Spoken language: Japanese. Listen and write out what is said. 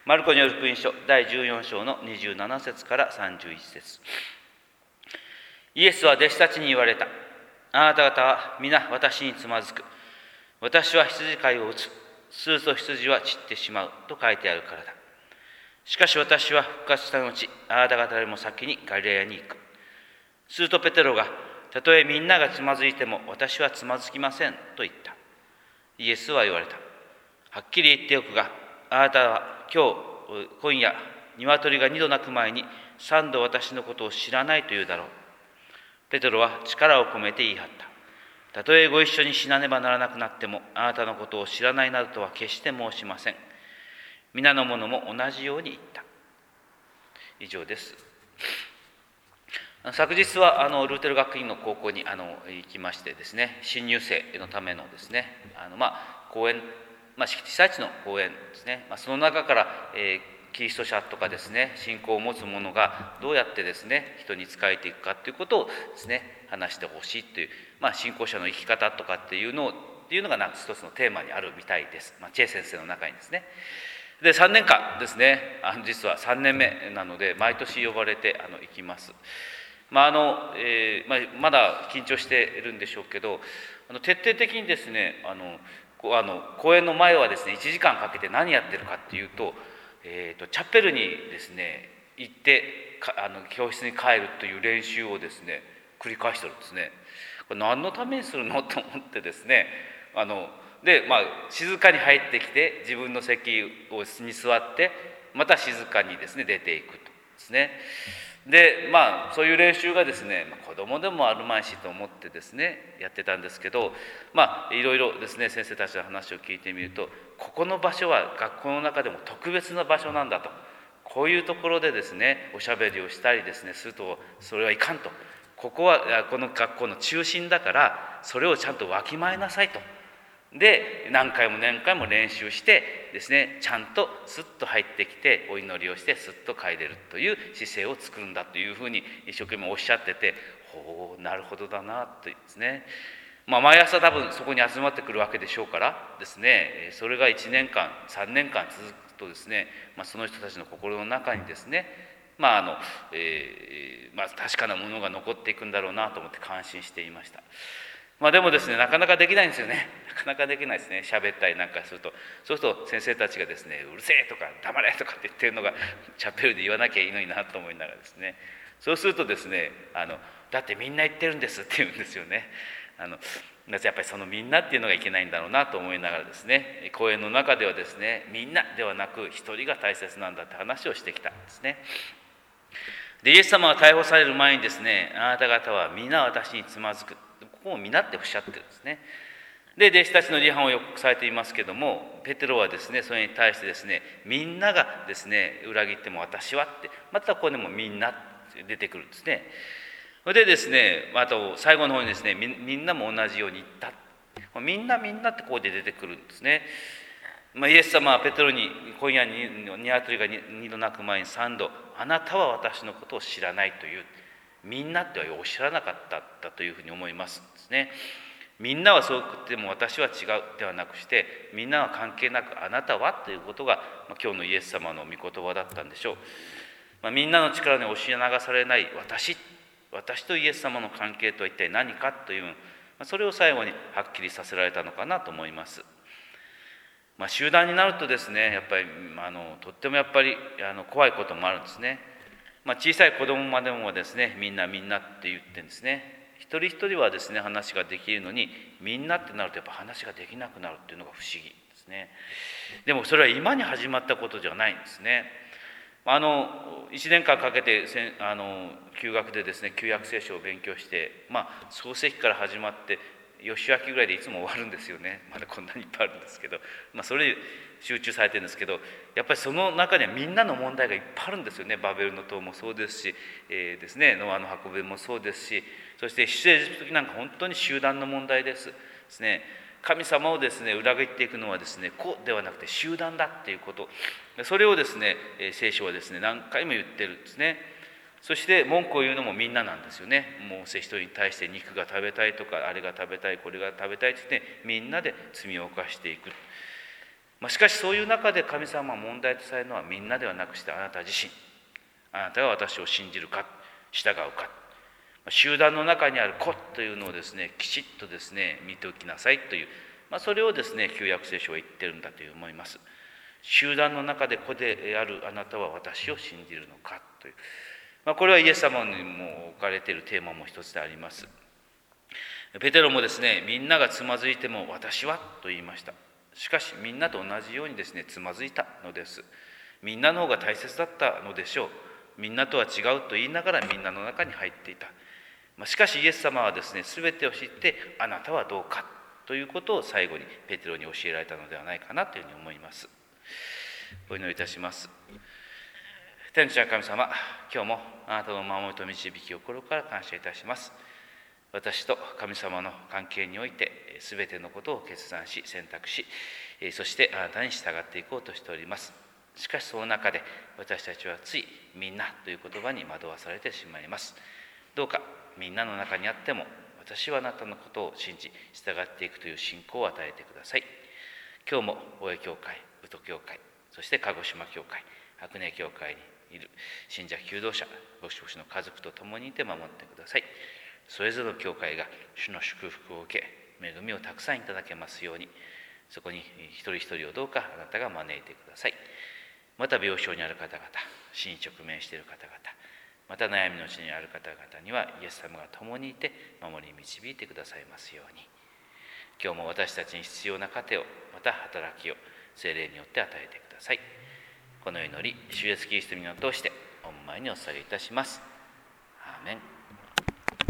マルコによる福音書第14章の27節から31節。イエスは弟子たちに言われた。あなた方は皆私につまずく。私は羊飼いを打つ。すると羊は散ってしまうと書いてあるからだ。しかし私は復活した後、あなた方よりも先にガリラヤに行く。するとペテロが、たとえみんながつまずいても私はつまずきませんと言った。イエスは言われた。はっきり言っておくが、あなたは今夜、鶏が2度鳴く前に3度私のことを知らないと言うだろう。ペテロは力を込めて言い張った。たとえご一緒に死なねばならなくなっても、あなたのことを知らないなどとは決して申しません。皆の者も同じように言った。以上です。昨日はルーテル学院の高校に行きましてですね、新入生のためのですね、講演、被災地の講演ですね、その中から、キリスト者とかですね、信仰を持つ者がどうやってですね、人に仕えていくかということをですね、話してほしいという、信仰者の生き方とかっていうのが一つのテーマにあるみたいです。チェ先生の中にですね。で、3年間ですね、実は3年目なので、毎年呼ばれて行きます。まだ緊張しているんでしょうけど、徹底的にですね、講演の前はですね、1時間かけて何やってるかっていうと、チャペルにですね行って教室に帰るという練習をですね繰り返してるんですね。これ何のためにするのと思ってですね、静かに入ってきて自分の席に座ってまた静かにですね出ていくとですね。でそういう練習がですね、子供でもあるまいしと思ってですねやってたんですけど、いろいろですね先生たちの話を聞いてみると、ここの場所は学校の中でも特別な場所なんだと、こういうところでですねおしゃべりをしたりですねするとそれはいかんと、ここはこの学校の中心だからそれをちゃんとわきまえなさいと。で何回も練習してですね、ちゃんとスッと入ってきてお祈りをしてスッと帰れるという姿勢を作るんだというふうに一生懸命おっしゃってて、ほうなるほどだなとですね。毎朝多分そこに集まってくるわけでしょうからですね、それが1年間3年間続くとですね、その人たちの心の中にですね確かなものが残っていくんだろうなと思って感心していました。でもですね、なかなかできないんですよね。なかなかできないですね。喋ったりなんかすると、そうすると先生たちがですね、うるせえとか黙れとかって言ってるのがチャペルで言わなきゃいいのになと思いながらですね、そうするとですね、だってみんな言ってるんですって言うんですよね。やっぱりそのみんなっていうのがいけないんだろうなと思いながらですね、講演の中ではですね、みんなではなく一人が大切なんだって話をしてきたんですね。でイエス様が逮捕される前にですね、あなた方は皆私につまずく、ここを皆っておっしゃってるんですね。で弟子たちの離反を予告されていますけども、ペテロはですねそれに対してですね、みんながですね裏切っても私はって、またここでもみんなって出てくるんですね。それでですね、あと最後の方にですね、みんなも同じように言った、みんなってここで出てくるんですね。イエス様はペテロに今夜鶏が2度鳴く前に3度、あなたは私のことを知らないという、みんなってはおっしゃらなかったというふうに思いますですね。みんなはそう言っても私は違うではなくして、みんなは関係なくあなたはということが、今日のイエス様の御言葉だったんでしょう。みんなの力に押し流されない私とイエス様の関係とは一体何かという、それを最後にはっきりさせられたのかなと思います。集団になるとですね、やっぱりとってもやっぱり怖いこともあるんですね。小さい子供までもですね、みんなって言ってるんですね。一人一人はですね話ができるのに、みんなってなるとやっぱ話ができなくなるっていうのが不思議ですね。でもそれは今に始まったことじゃないんですね。1年間かけて旧学でですね旧約聖書を勉強して、創世記から始まって吉明ぐらいでいつも終わるんですよね。まだこんなにいっぱいあるんですけど、それに集中されてるんですけど、やっぱりその中にはみんなの問題がいっぱいあるんですよね。バベルの塔もそうですし、ですねノアの箱舟もそうですし、そして出エジプト記なんか本当に集団の問題ですね。神様をですね裏切っていくのはですね個ではなくて集団だっていうこと、それをですね聖書はですね何回も言ってるんですね。そして文句を言うのもみんななんですよね。モーセ一人に対して肉が食べたいとか、あれが食べたいこれが食べたいって言ってみんなで罪を犯していく。 しかしそういう中で神様は問題とされるのはみんなではなくしてあなた自身、あなたが私を信じるか従うか、集団の中にある子というのをですねきちっとですね見ておきなさいという、それをですね旧約聖書は言ってるんだと思います。集団の中で子であるあなたは私を信じるのかという、これはイエス様にも置かれているテーマも一つであります。ペテロもですねみんながつまずいても私はと言いました。しかしみんなと同じようにですねつまずいたのです。みんなの方が大切だったのでしょう。みんなとは違うと言いながらみんなの中に入っていた。しかしイエス様はですね全てを知ってあなたはどうかということを最後にペテロに教えられたのではないかなというふうに思います。お祈りいたします。天の父なる神様、今日もあなたの守りと導きを心から感謝いたします。私と神様の関係において全てのことを決断し選択し、そしてあなたに従っていこうとしております。しかしその中で私たちはついみんなという言葉に惑わされてしまいます。どうかみんなの中にあっても私はあなたのことを信じ従っていくという信仰を与えてください。今日も大江教会、宇都教会、そして鹿児島教会、白根教会にいる信者求道者、牧師の家族と共にいて守ってください。それぞれの教会が主の祝福を受け、恵みをたくさんいただけますように、そこに一人一人をどうかあなたが招いてください。また病床にある方々、死に直面している方々、また悩みのうちにある方々にはイエス様が共にいて守り導いてくださいますように。今日も私たちに必要な糧を、また働きを聖霊によって与えてください。この祈り、主イエスキリストにを通して御前にお捧げいたします。アーメン。